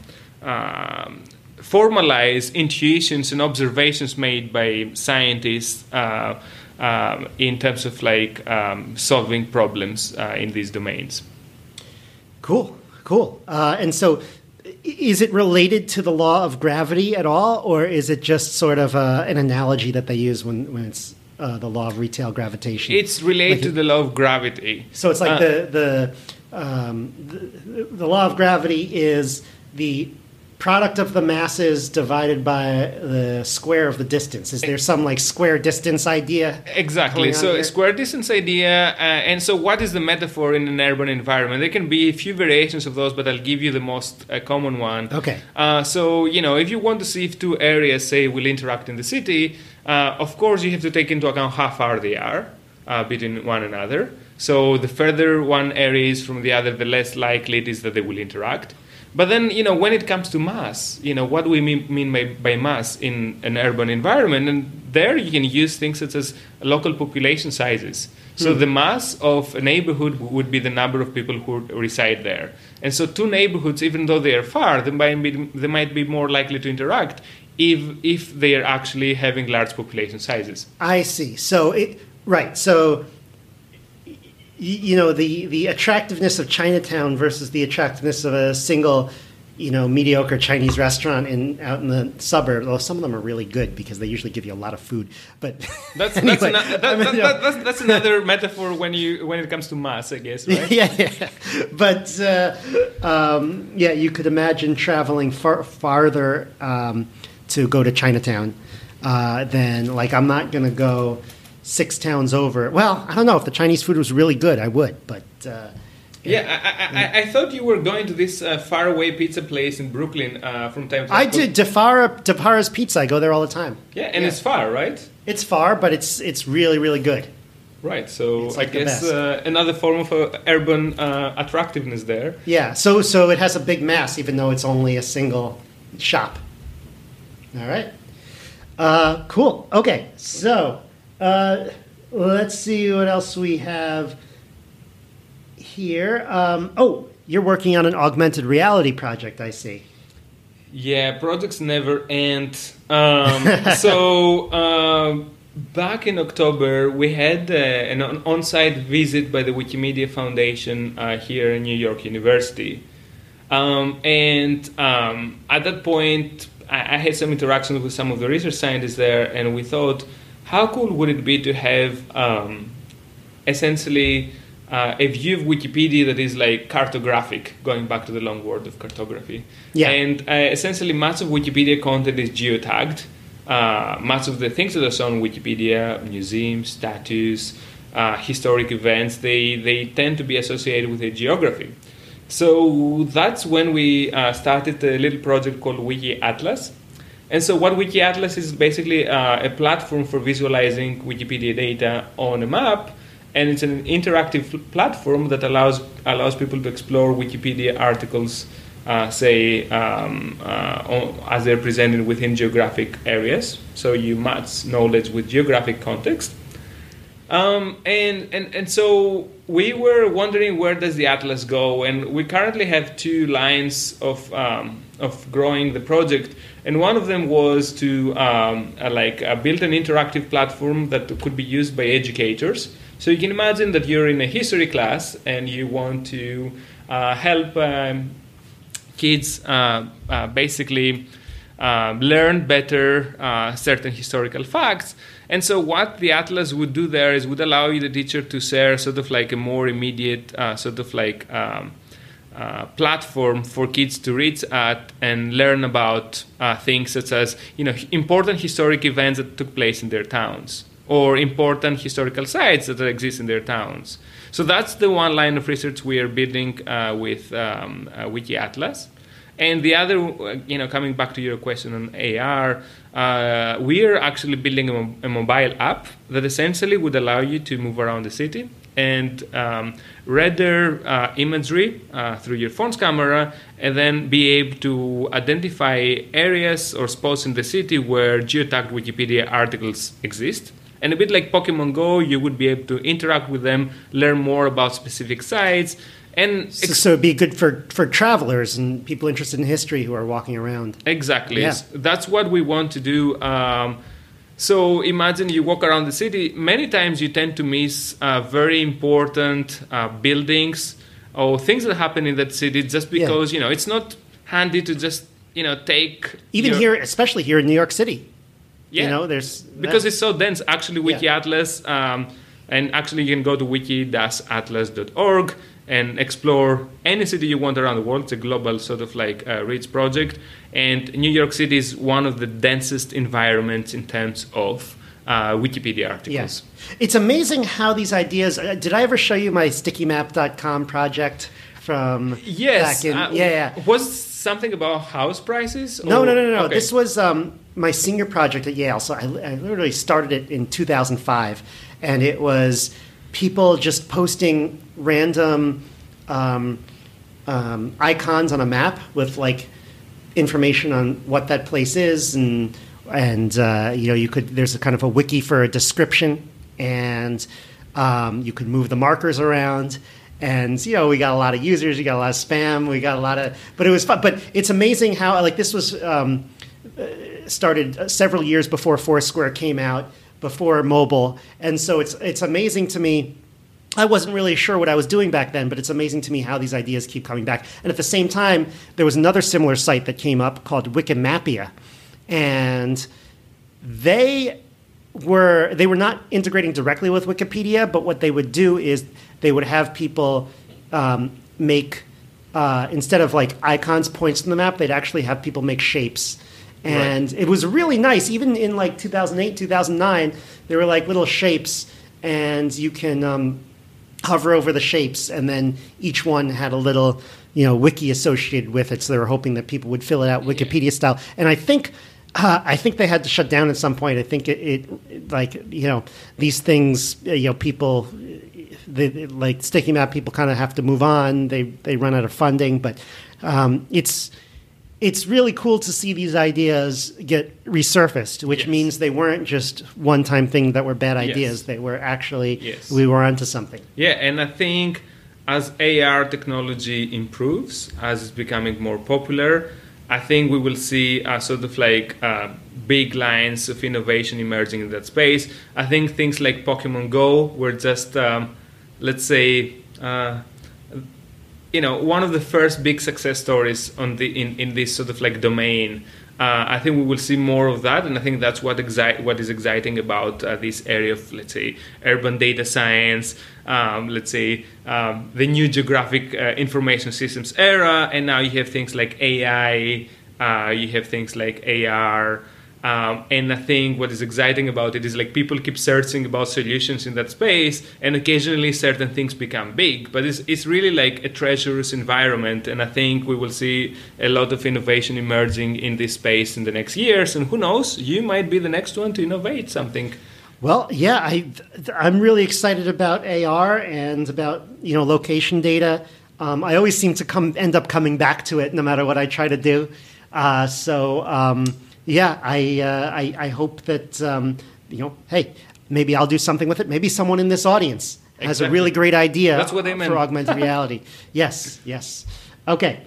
formalize intuitions and observations made by scientists in terms of like solving problems in these domains. Cool. And so is it related to the law of gravity at all, or is it just sort of an analogy that they use when it's the law of retail gravitation? It's related to the law of gravity. So it's like the law of gravity is the product of the masses divided by the square of the distance. Is there some like square distance idea? Exactly. So a square distance idea. And so what is the metaphor in an urban environment? There can be a few variations of those, but I'll give you the most common one. Okay. So, if you want to see if two areas, say, will interact in the city, of course you have to take into account how far they are between one another. So the further one area is from the other, the less likely it is that they will interact. But then, when it comes to mass, what do we mean by mass in an urban environment? And there you can use things such as local population sizes. So the mass of a neighborhood would be the number of people who reside there. And so two neighborhoods, even though they are far, they might be more likely to interact if they are actually having large population sizes. I see. So, the attractiveness of Chinatown versus the attractiveness of a single, mediocre Chinese restaurant out in the suburbs. Well, some of them are really good because they usually give you a lot of food. But that's another metaphor when it comes to mass, I guess, right? Yeah. But you could imagine traveling farther to go to Chinatown than I'm not going to go 6 towns over. Well, I don't know. If the Chinese food was really good, I would. But I thought you were going to this faraway pizza place in Brooklyn from time to time. I did. DeFara's Pizza. I go there all the time. Yeah, and it's far, right? It's far, but it's really, really good. Right. So I guess another form of urban attractiveness there. Yeah. So it has a big mass, even though it's only a single shop. All right. Cool. Okay. So. Let's see what else we have here. You're working on an augmented reality project, I see. Yeah, projects never end. Back in October, we had an on-site visit by the Wikimedia Foundation here in New York University. At that point, I had some interactions with some of the research scientists there, and we thought, how cool would it be to have essentially a view of Wikipedia that is like cartographic, going back to the long word of cartography. Yeah. And essentially much of Wikipedia content is geotagged. Much of the things that are on Wikipedia, museums, statues, historic events, they tend to be associated with a geography. So that's when we started a little project called Wiki Atlas. And so what Wiki Atlas is basically a platform for visualizing Wikipedia data on a map, and it's an interactive platform that allows people to explore Wikipedia articles, as they're presented within geographic areas. So you match knowledge with geographic context. And so we were wondering, where does the Atlas go? And we currently have 2 lines of growing the project. And one of them was to build an interactive platform that could be used by educators. So you can imagine that you're in a history class and you want to help kids basically learn better certain historical facts. And so what the Atlas would do there is would allow you, the teacher, to share sort of like a more immediate platform for kids to reach at and learn about things such as important historic events that took place in their towns, or important historical sites that exist in their towns. So that's the one line of research we are building with Wiki Atlas. And the other, coming back to your question on AR, we are actually building a mobile app that essentially would allow you to move around the city and render imagery through your phone's camera, and then be able to identify areas or spots in the city where geotagged Wikipedia articles exist. And a bit like Pokemon Go, you would be able to interact with them, learn more about specific sites. And so it'd be good for travelers and people interested in history who are walking around. Exactly. Yeah. That's what we want to do. So imagine you walk around the city. Many times you tend to miss very important buildings or things that happen in that city, just because it's not handy to just take even here, especially here in New York City. Yeah, there's because it's so dense. Actually, WikiAtlas, and actually you can go to wiki-atlas.org and explore any city you want around the world. It's a global sort of like reach project, and New York City is one of the densest environments in terms of Wikipedia articles. Yes. It's amazing how these ideas... did I ever show you my StickyMap.com project from back in... Was something about house prices? No. Okay. This was my senior project at Yale. So I literally started it in 2005. And it was people just posting random icons on a map with like information on what that place is, and you could, there's a kind of a wiki for a description, and you could move the markers around, and we got a lot of users, we got a lot of spam, we got a lot of, but it was fun. But it's amazing how like this was started several years before Foursquare came out, before mobile, and so it's amazing to me. I wasn't really sure what I was doing back then, but it's amazing to me how these ideas keep coming back. And at the same time, there was another similar site that came up called Wikimapia, and they were not integrating directly with Wikipedia, but what they would do is they would have people make instead of like icons, points on the map, they'd actually have people make shapes. And It was really nice. Even in like 2008, 2009, there were like little shapes, and you can hover over the shapes, and then each one had a little, wiki associated with it. So they were hoping that people would fill it out Wikipedia style. And I think they had to shut down at some point. I think it like these things, people, like Sticky Map, people kind of have to move on. They run out of funding, but it's really cool to see these ideas get resurfaced, which means they weren't just one-time thing that were bad ideas. They were actually, we were onto something. Yeah, and I think as AR technology improves, as it's becoming more popular, I think we will see sort of like big lines of innovation emerging in that space. I think things like Pokemon Go were just, let's say... one of the first big success stories in this sort of like domain. I think we will see more of that, and I think that's what is exciting about this area of, let's say, urban data science, let's say the new geographic information systems era, and now you have things like AI, you have things like AR. And I think what is exciting about it is like people keep searching about solutions in that space, and occasionally certain things become big, but it's really like a treacherous environment, and I think we will see a lot of innovation emerging in this space in the next years, and who knows, you might be the next one to innovate something. Well, yeah, I'm really excited about AR and about location data. I always seem to end up coming back to it no matter what I try to do. Yeah, I hope that, hey, maybe I'll do something with it. Maybe someone in this audience has a really great idea. That's what they meant. For augmented reality. Yes. Okay.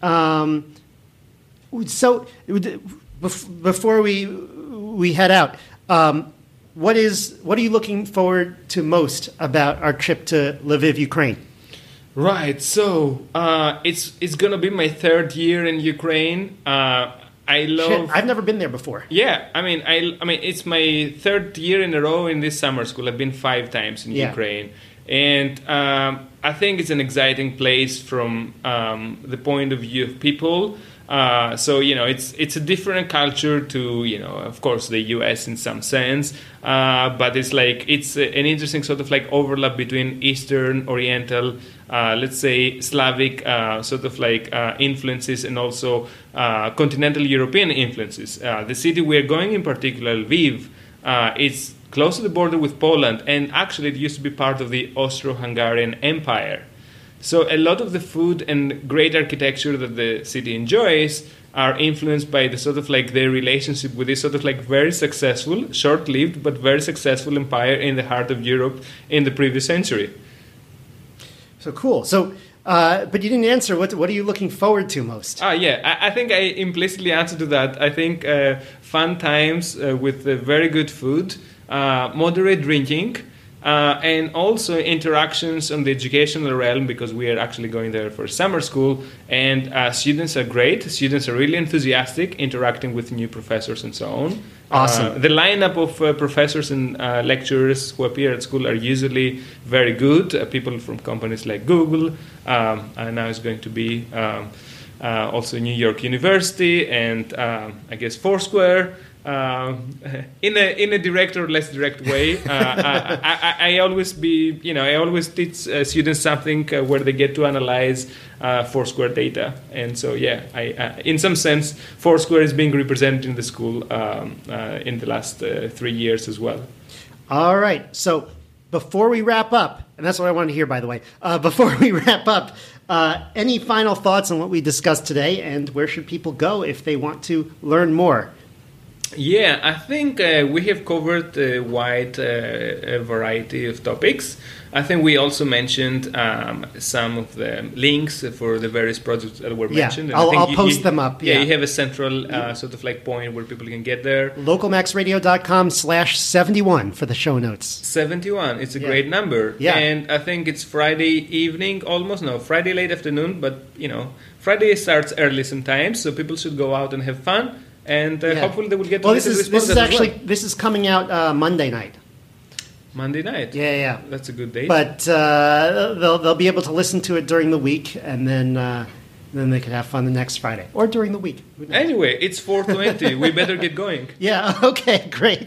So before we head out, what are you looking forward to most about our trip to Lviv, Ukraine? Right. So it's going to be my third year in Ukraine. I've never been there before. Yeah, I mean, it's my third year in a row in this summer school. I've been 5 times in Ukraine, and I think it's an exciting place from the point of view of people. So it's a different culture to of course the U.S. in some sense, but it's an interesting sort of like overlap between Eastern, Oriental, let's say Slavic sort of like influences, and also continental European influences. The city we're going in particular, Lviv, it's close to the border with Poland, and actually it used to be part of the Austro-Hungarian Empire. So a lot of the food and great architecture that the city enjoys are influenced by the sort of like their relationship with this sort of like very successful, short-lived, but very successful empire in the heart of Europe in the previous century. So cool. So, but you didn't answer. What are you looking forward to most? I think I implicitly answered to that. I think fun times with very good food, moderate drinking, and also interactions on the educational realm, because we are actually going there for summer school, and students are great. Students are really enthusiastic, interacting with new professors and so on. Awesome. The lineup of professors and lecturers who appear at school are usually very good. People from companies like Google, and now it's going to be also New York University, and I guess Foursquare. In a direct or less direct way, I always teach students something where they get to analyze Foursquare data, and so in some sense, Foursquare is being represented in the school in the last 3 years as well. All right, so before we wrap up, and that's what I wanted to hear, by the way. Before we wrap up, any final thoughts on what we discussed today, and where should people go if they want to learn more? Yeah, I think we have covered a wide variety of topics. I think we also mentioned some of the links for the various projects that were mentioned. And I'll post them up. Yeah, you have a central sort of like point where people can get there. localmaxradio.com/71 for the show notes. 71, it's a great number. Yeah. And I think it's Friday evening, Friday late afternoon, but Friday starts early sometimes, so people should go out and have fun. And hopefully they will get to this is coming out Monday night. Monday night. Yeah. That's a good date. But they'll be able to listen to it during the week, and then they can have fun the next Friday or during the week. Anyway, it's 4:20. We better get going. Yeah. Okay. Great.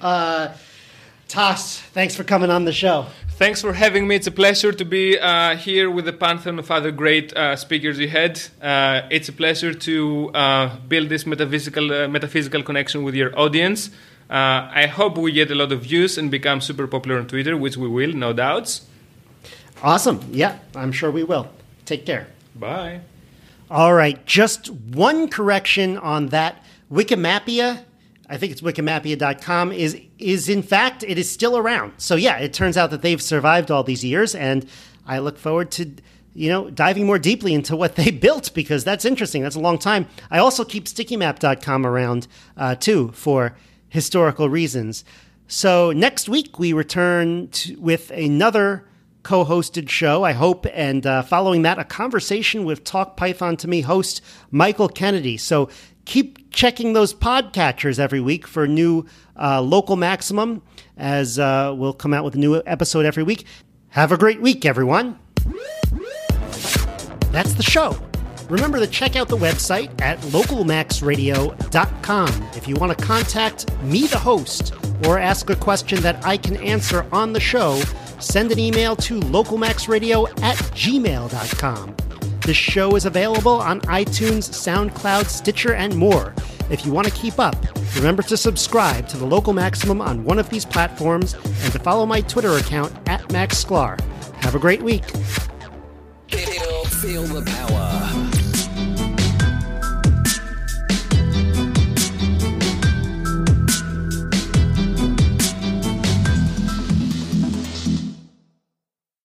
Tas, thanks for coming on the show. Thanks for having me. It's a pleasure to be here with the pantheon of other great speakers you had. It's a pleasure to build this metaphysical connection with your audience. I hope we get a lot of views and become super popular on Twitter, which we will, no doubts. Awesome. Yeah, I'm sure we will. Take care. Bye. All right. Just one correction on that. Wikimapia, I think it's wikimapia.com, is in fact, it is still around. So yeah, it turns out that they've survived all these years, and I look forward to, diving more deeply into what they built, because that's interesting. That's a long time. I also keep stickeymap.com around, too, for historical reasons. So next week we return with another co-hosted show, I hope, and following that, a conversation with Talk Python to Me host Michael Kennedy. So keep checking those podcatchers every week for new Local Maximum, as we'll come out with a new episode every week. Have a great week, everyone. That's the show. Remember to check out the website at localmaxradio.com if you want to contact me, the host, or ask a question that I can answer on the show. Send an email to localmaxradio@gmail.com. This show is available on iTunes, SoundCloud, Stitcher, and more. If you want to keep up, remember to subscribe to the Local Maximum on one of these platforms and to follow my Twitter account @MaxSklar. Have a great week. Feel the power.